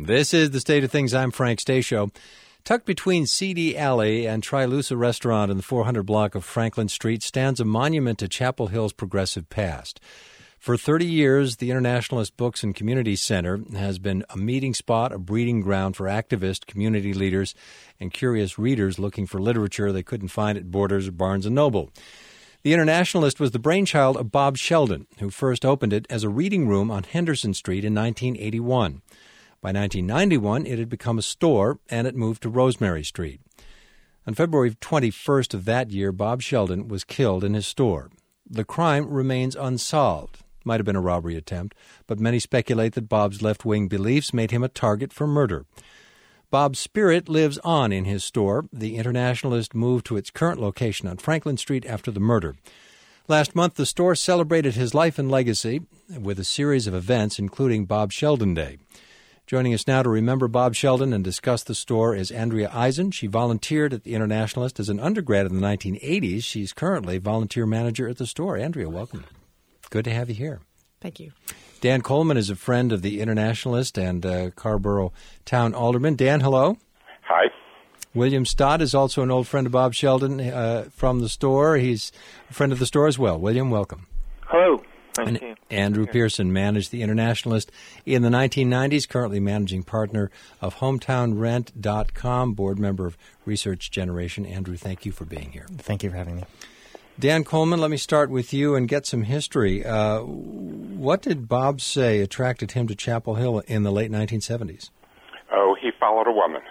This is The State of Things. I'm Frank Stasio. Tucked between CD Alley and Trilusa Restaurant in the 400 block of Franklin Street stands a monument to Chapel Hill's progressive past. For 30 years, the Internationalist Books and Community Center has been a meeting spot, a breeding ground for activists, community leaders, and curious readers looking for literature they couldn't find at Borders or Barnes & Noble. The Internationalist was the brainchild of Bob Sheldon, who first opened it as a reading room on Henderson Street in 1981. By 1991, it had become a store, and it moved to Rosemary Street. On February 21st of that year, Bob Sheldon was killed in his store. The crime remains unsolved. Might have been a robbery attempt, but many speculate that Bob's left-wing beliefs made him a target for murder. Bob's spirit lives on in his store. The Internationalist moved to its current location on Franklin Street after the murder. Last month, the store celebrated his life and legacy with a series of events, including Bob Sheldon Day. Joining us now to remember Bob Sheldon and discuss the store is Andrea Eisen. She volunteered at the Internationalist as an undergrad in the 1980s. She's currently volunteer manager at the store. Andrea, welcome. Good to have you here. Thank you. Dan Coleman is a friend of the Internationalist and Carrboro Town Alderman. Dan, hello. Hi. William Stott is also an old friend of Bob Sheldon from the store. He's a friend of the store as well. William, welcome. Hello. And Andrew Pearson managed the Internationalist in the 1990s, currently managing partner of HometownRent.com, board member of Research Generation. Andrew, thank you for being here. Thank you for having me. Dan Coleman, let me start with you and get some history. What did Bob say attracted him to Chapel Hill in the late 1970s? Oh, he followed a woman.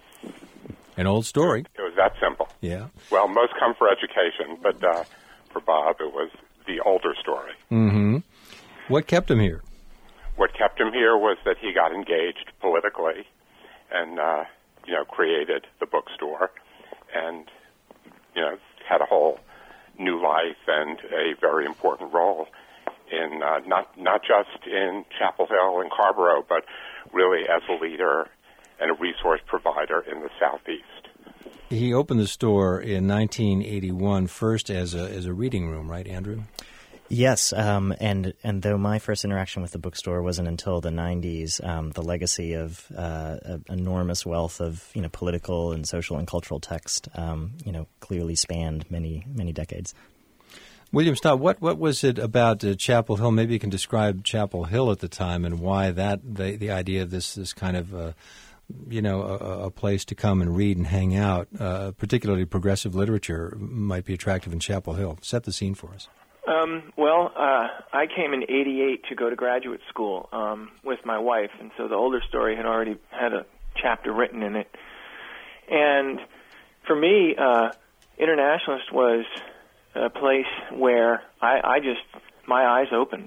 An old story. It was that simple. Yeah. Well, most come for education, but for Bob, it was the older story. Mm-hmm. What kept him here? What kept him here was that he got engaged politically and, created the bookstore and, had a whole new life and a very important role in not just in Chapel Hill and Carrboro, but really as a leader and a resource provider in the Southeast. He opened the store in 1981 first as a reading room, right, Andrew? Yes, and though my first interaction with the bookstore wasn't until the 90s, the legacy of enormous wealth of political and social and cultural text clearly spanned many decades. William Stott, what was it about Chapel Hill? Maybe you can describe Chapel Hill at the time and why the idea of this kind of a place to come and read and hang out, particularly progressive literature, might be attractive in Chapel Hill. Set the scene for us. I came in '88 to go to graduate school with my wife, and so the older story had already had a chapter written in it. And for me, Internationalist was a place where my eyes opened.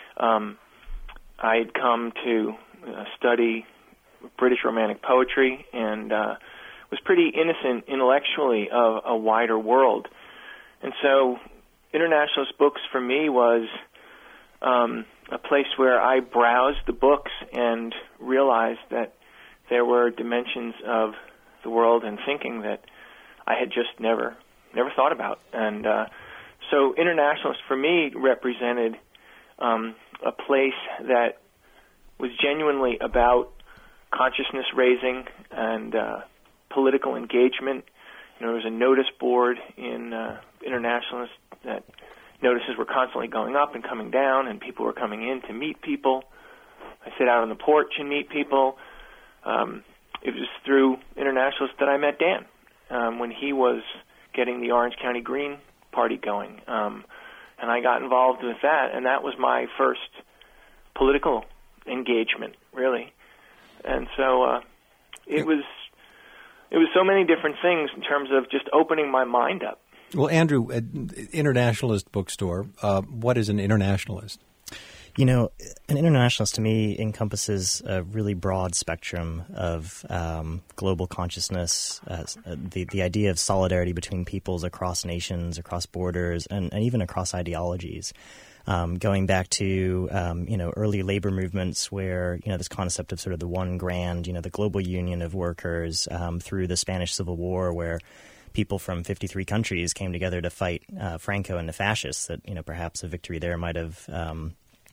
I had come to study British Romantic poetry and was pretty innocent intellectually of a wider world. And so Internationalist Books for me was a place where I browsed the books and realized that there were dimensions of the world and thinking that I had just never thought about. And so Internationalist for me represented a place that was genuinely about consciousness raising and political engagement. There was a notice board in Internationalist that notices were constantly going up and coming down, and people were coming in to meet people. I sit out on the porch and meet people. It was through Internationalist that I met Dan when he was getting the Orange County Green Party going. And I got involved with that, and that was my first political engagement, really. And so it was so many different things in terms of just opening my mind up. Well, Andrew, Internationalist bookstore, what is an internationalist? An internationalist to me encompasses a really broad spectrum of global consciousness, the idea of solidarity between peoples across nations, across borders, and even across ideologies. Going back to early labor movements where this concept of sort of the one grand, the global union of workers, through the Spanish Civil War where people from 53 countries came together to fight Franco and the fascists, that perhaps a victory there might have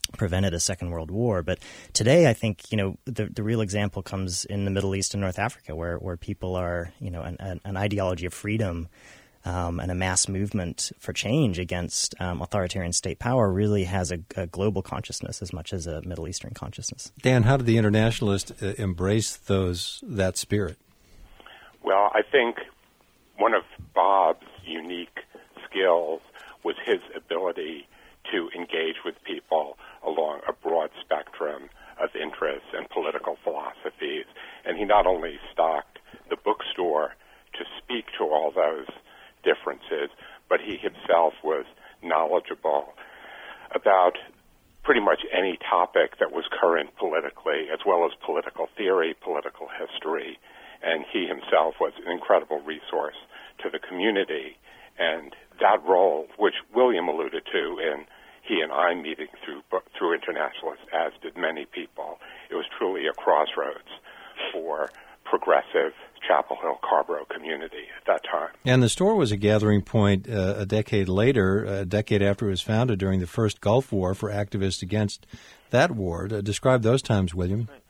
prevented a Second World War. But today, I think, the real example comes in the Middle East and North Africa, where people are, an ideology of freedom and a mass movement for change against authoritarian state power really has a global consciousness as much as a Middle Eastern consciousness. Dan, how did the internationalists embrace that spirit? Well, I think one of Bob's unique skills was his ability to engage with people along a broad spectrum of interests and political philosophies. And he not only stocked the bookstore to speak to all those differences, but he himself was knowledgeable about pretty much any topic that was current politically, as well as political theory, political history. And he himself was an incredible resource to the community. And that role, which William alluded to in he and I meeting through internationalists, as did many people, it was truly a crossroads for progressive Chapel Hill Carborough community at that time. And the store was a gathering point a decade later, a decade after it was founded during the first Gulf War for activists against that war. Describe those times, William. Right.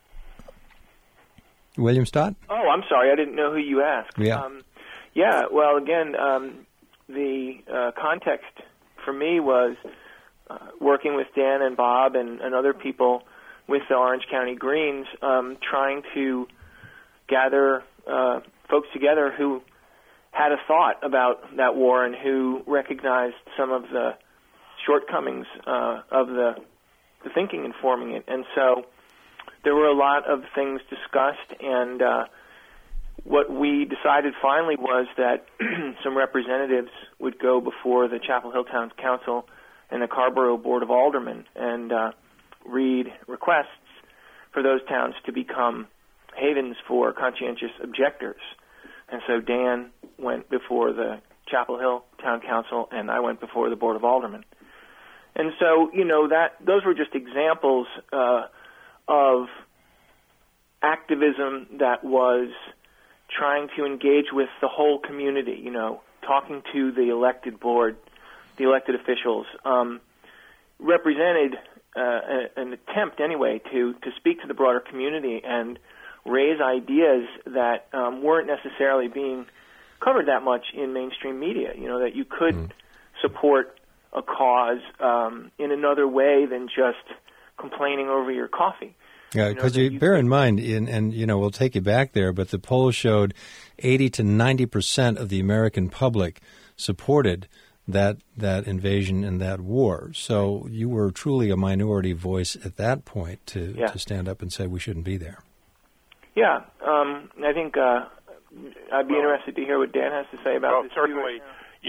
William Stott? Oh, I'm sorry. I didn't know who you asked. Yeah. Well, again, the context for me was working with Dan and Bob and other people with the Orange County Greens, trying to gather folks together who had a thought about that war and who recognized some of the shortcomings of the thinking informing it. And so there were a lot of things discussed, and what we decided finally was that some representatives would go before the Chapel Hill Town Council and the Carborough Board of Aldermen and read requests for those towns to become havens for conscientious objectors. And so Dan went before the Chapel Hill Town Council, and I went before the Board of Aldermen. And so, those were just examples of activism that was trying to engage with the whole community, talking to the elected board, the elected officials, represented an attempt anyway to speak to the broader community and raise ideas that weren't necessarily being covered that much in mainstream media, that you could support a cause in another way than just complaining over your coffee. Yeah, because you bear in mind, and we'll take you back there, but the polls showed 80 to 90% of the American public supported that invasion and that war. So you were truly a minority voice at that point to stand up and say we shouldn't be there. Yeah, I think I'd be interested to hear what Dan has to say about this. Certainly,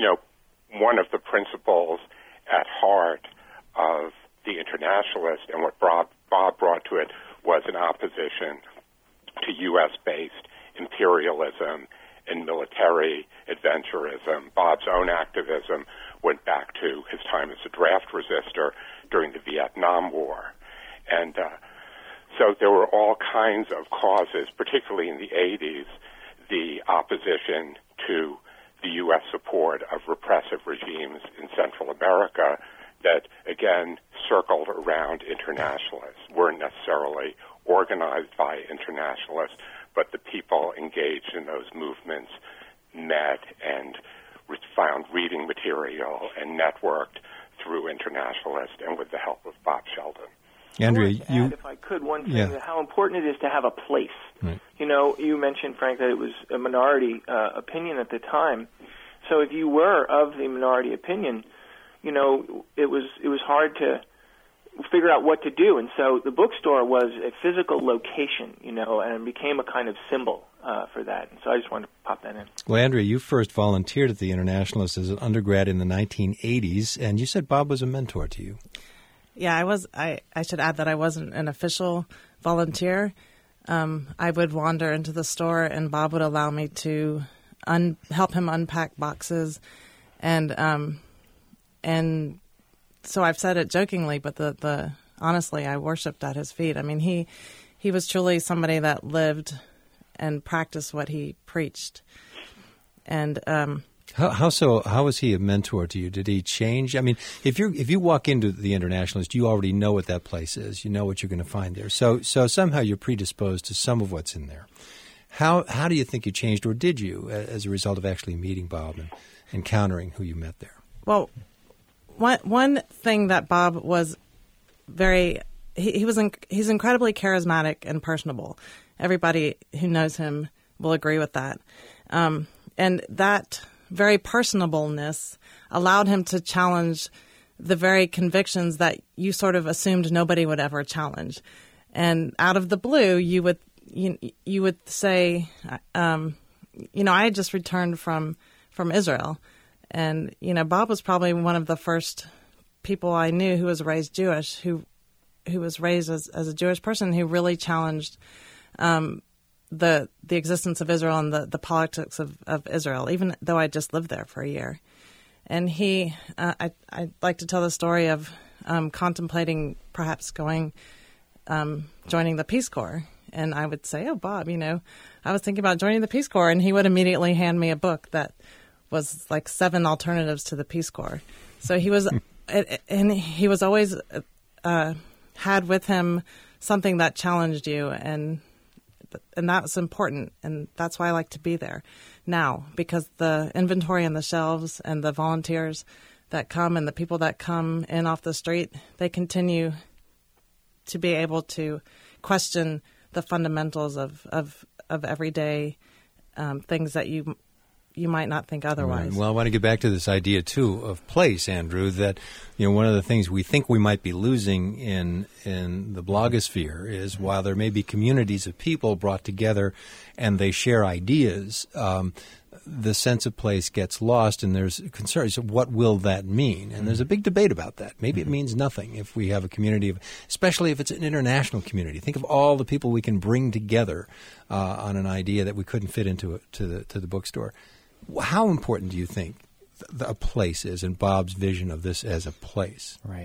one of the principles at heart of the Internationalist and what Bob brought to it was an opposition to U.S.-based imperialism and military adventurism. Bob's own activism went back to his time as a draft resistor during the Vietnam War. And so there were all kinds of causes, particularly in the 80s, the opposition to the U.S. support of repressive regimes in Central America that, again, circled around internationalists, weren't necessarily organized by internationalists, but the people engaged in those movements met and found reading material and networked through internationalists and with the help of Bob Sheldon. Andrea, if I could, one thing, how important it is to have a place. Right. You mentioned, Frank, that it was a minority opinion at the time. So if you were of the minority opinion, it was hard to figure out what to do. And so the bookstore was a physical location, and became a kind of symbol for that. And so I just wanted to pop that in. Well, Andrea, you first volunteered at the Internationalist as an undergrad in the 1980s, and you said Bob was a mentor to you. Yeah, I was. I should add that I wasn't an official volunteer. I would wander into the store, and Bob would allow me to help him unpack boxes, and so I've said it jokingly, but the honestly, I worshipped at his feet. I mean, he was truly somebody that lived and practiced what he preached, and How so? How was he a mentor to you? Did he change? I mean, if you walk into the Internationalist, you already know what that place is. You know what you're going to find there. So somehow you're predisposed to some of what's in there. How do you think you changed, or did you, as a result of actually meeting Bob and encountering who you met there? Well, one thing that Bob was he's incredibly charismatic and personable. Everybody who knows him will agree with that. And that very personableness allowed him to challenge the very convictions that you sort of assumed nobody would ever challenge. And out of the blue, you would say, I had just returned from Israel. And, Bob was probably one of the first people I knew who was raised Jewish, who was raised as a Jewish person, who really challenged the existence of Israel and the politics of Israel, even though I just lived there for a year. And I'd like to tell the story of contemplating perhaps joining the Peace Corps. And I would say, oh, Bob, I was thinking about joining the Peace Corps. And he would immediately hand me a book that was like 7 alternatives to the Peace Corps. So he was, and he was always had with him something that challenged you, and that was important, and that's why I like to be there now, because the inventory on the shelves and the volunteers that come and the people that come in off the street, they continue to be able to question the fundamentals of everyday things that you might not think otherwise. Right. Well, I want to get back to this idea, too, of place, Andrew, that one of the things we think we might be losing in the blogosphere is, while there may be communities of people brought together and they share ideas, the sense of place gets lost, and there's concerns. So what will that mean? And there's a big debate about that. Maybe it means nothing if we have a community, especially if it's an international community. Think of all the people we can bring together on an idea that we couldn't fit into the bookstore. How important do you think a place is, and Bob's vision of this as a place? Right.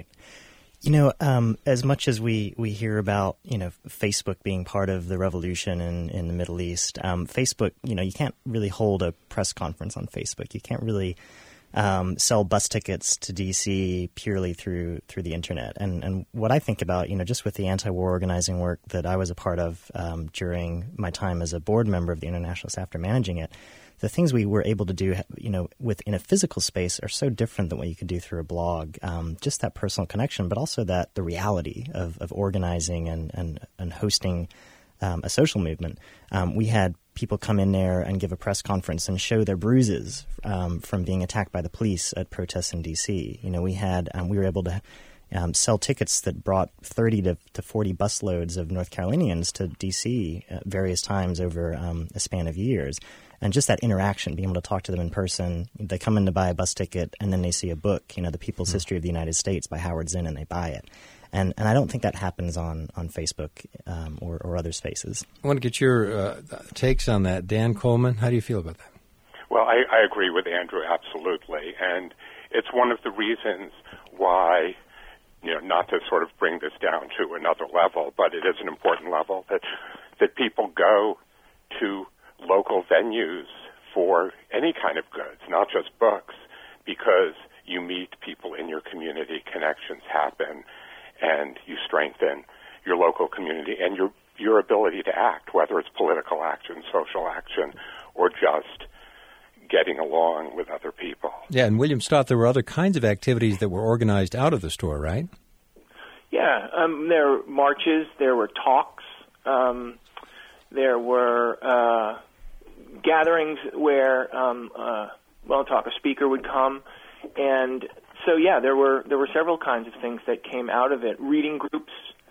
As much as we hear about, Facebook being part of the revolution in the Middle East, Facebook, you can't really hold a press conference on Facebook. You can't really sell bus tickets to D.C. purely through the internet. And what I think about, just with the anti-war organizing work that I was a part of during my time as a board member of the Internationalist after managing it, the things we were able to do, within a physical space are so different than what you could do through a blog. Just that personal connection, but also that the reality of organizing and hosting a social movement. We had people come in there and give a press conference and show their bruises from being attacked by the police at protests in D.C. We were able to sell tickets that brought 30 to 40 busloads of North Carolinians to D.C. at various times over a span of years. And just that interaction, being able to talk to them in person. They come in to buy a bus ticket, and then they see a book, The People's History of the United States by Howard Zinn, and they buy it. And I don't think that happens on Facebook or other spaces. I want to get your takes on that. Dan Coleman, how do you feel about that? Well, I agree with Andrew, absolutely. And it's one of the reasons why, not to sort of bring this down to another level, but it is an important level, that people go to local venues for any kind of goods, not just books, because you meet people in your community, connections happen, and you strengthen your local community and your ability to act, whether it's political action, social action, or just getting along with other people. Yeah, and William Stott, there were other kinds of activities that were organized out of the store, right? Yeah, there were marches, there were talks, there were gatherings where, a speaker would come, and so there were several kinds of things that came out of it. Reading groups,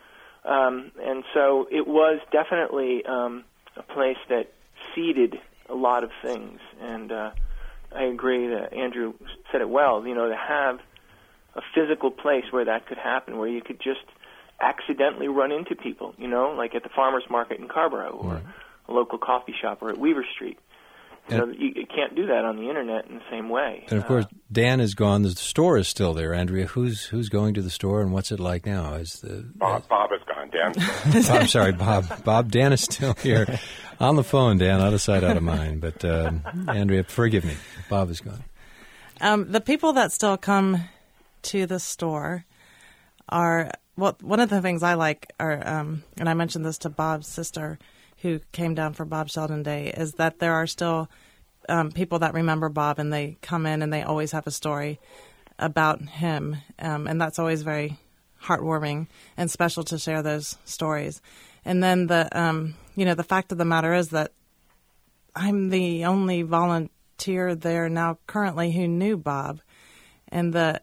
and so it was definitely a place that seeded a lot of things. And I agree that Andrew said it well. To have a physical place where that could happen, where you could just accidentally run into people, like at the farmers market in Carborough, or a local coffee shop, or at Weaver Street. You can't do that on the internet in the same way. And of course, Dan is gone. The store is still there. Andrea, who's going to the store, and what's it like now? Bob is gone. Dan. I'm sorry, Bob. Dan is still here. On the phone, Dan, out of sight, out of mind. But, Andrea, forgive me. Bob is gone. The people that still come to the store are, well, one of the things I like are, and I mentioned this to Bob's sister who came down for Bob Sheldon Day, is that there are still people that remember Bob, and they come in and they always have a story about him. And that's always very heartwarming and special to share those stories. And then the fact of the matter is that I'm the only volunteer there now currently who knew Bob, and the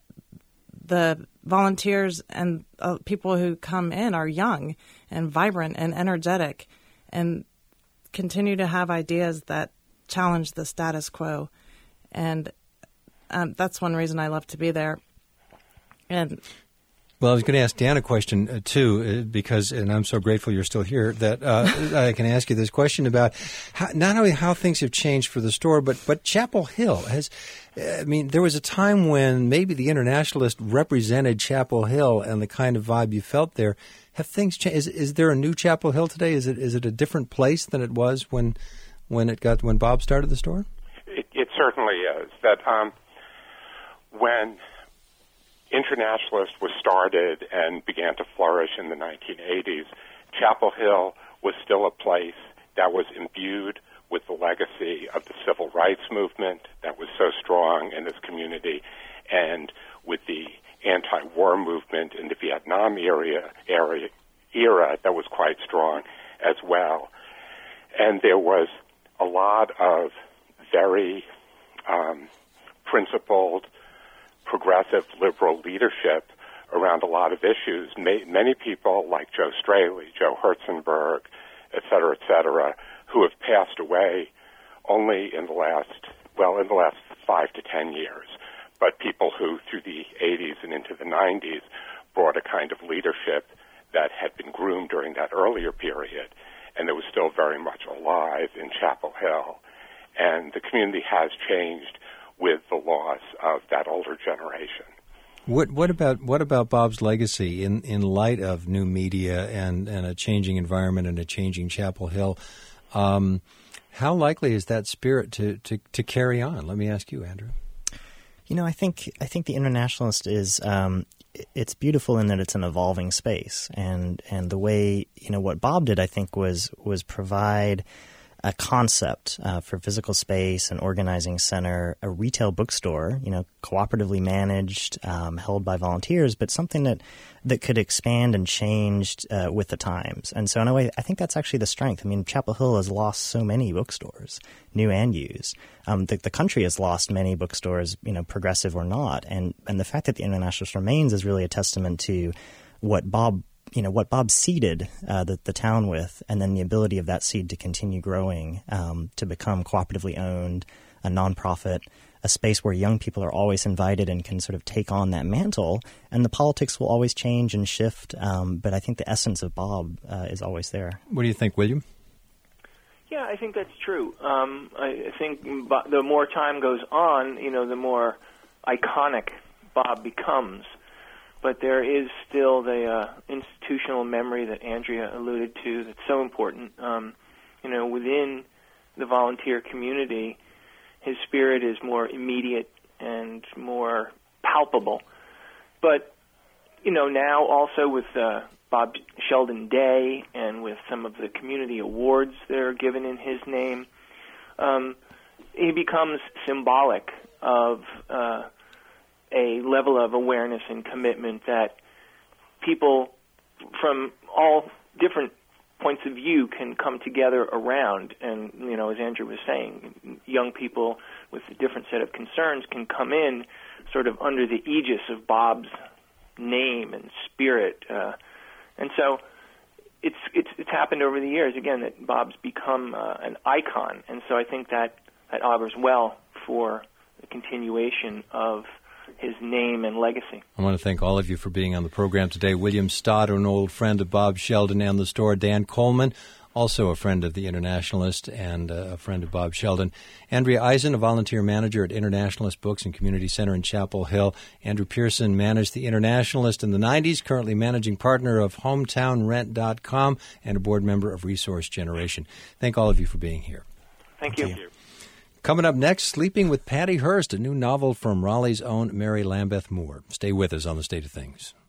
volunteers and people who come in are young and vibrant and energetic and continue to have ideas that challenge the status quo. And that's one reason I love to be there. And well, I was going to ask Dan a question, too, because, and I'm so grateful you're still here, that I can ask you this question about not only how things have changed for the store, but Chapel Hill has, there was a time when maybe the Internationalist represented Chapel Hill and the kind of vibe you felt there. Have things changed? Is there a new Chapel Hill today? Is it a different place than it was when Bob started the store? It certainly is. That when Internationalist was started and began to flourish in the 1980s, Chapel Hill was still a place that was imbued with the legacy of the civil rights movement that was so strong in this community, and with the anti-war movement in the Vietnam era that was quite strong as well. And there was a lot of very principled, progressive liberal leadership around a lot of issues. Many people like Joe Straley, Joe Herzenberg, et cetera, who have passed away only in the last 5 to 10 years, but people who through the 80s and into the 90s brought a kind of leadership that had been groomed during that earlier period, and that was still very much alive in Chapel Hill. And the community has changed with the loss of that older generation. What about Bob's legacy in light of new media and a changing environment and a changing Chapel Hill? How likely is that spirit to carry on? Let me ask you, Andrew. I think the Internationalist is it's beautiful in that it's an evolving space, and the way what Bob did, I think, was provide a concept for physical space, an organizing center, a retail bookstore, cooperatively managed, held by volunteers, but something that could expand and change with the times. And so in a way, I think that's actually the strength. Chapel Hill has lost so many bookstores, new and used. The country has lost many bookstores, progressive or not. And the fact that the Internationalist remains is really a testament to what Bob seeded the town with, and then the ability of that seed to continue growing, to become cooperatively owned, a nonprofit, a space where young people are always invited and can sort of take on that mantle. And the politics will always change and shift, but I think the essence of Bob is always there. What do you think, William? Yeah, I think that's true. I think the more time goes on, the more iconic Bob becomes. But there is still the institutional memory that Andrea alluded to that's so important. Within the volunteer community, his spirit is more immediate and more palpable. But, now also with Bob Sheldon Day and with some of the community awards that are given in his name, he becomes symbolic of a level of awareness and commitment that people from all different points of view can come together around. And, as Andrew was saying, young people with a different set of concerns can come in sort of under the aegis of Bob's name and spirit. And so it's happened over the years, again, that Bob's become an icon. And so I think that augurs well for the continuation of his name and legacy. I want to thank all of you for being on the program today. William Stott, an old friend of Bob Sheldon and the store. Dan Coleman, also a friend of the Internationalist and a friend of Bob Sheldon. Andrea Eisen, a volunteer manager at Internationalist Books and Community Center in Chapel Hill. Andrew Pearson managed the Internationalist in the 90s, currently managing partner of HometownRent.com and a board member of Resource Generation. Thank all of you for being here. Thank you. Coming up next, Sleeping with Patty Hearst, a new novel from Raleigh's own Mary Lambeth Moore. Stay with us on The State of Things.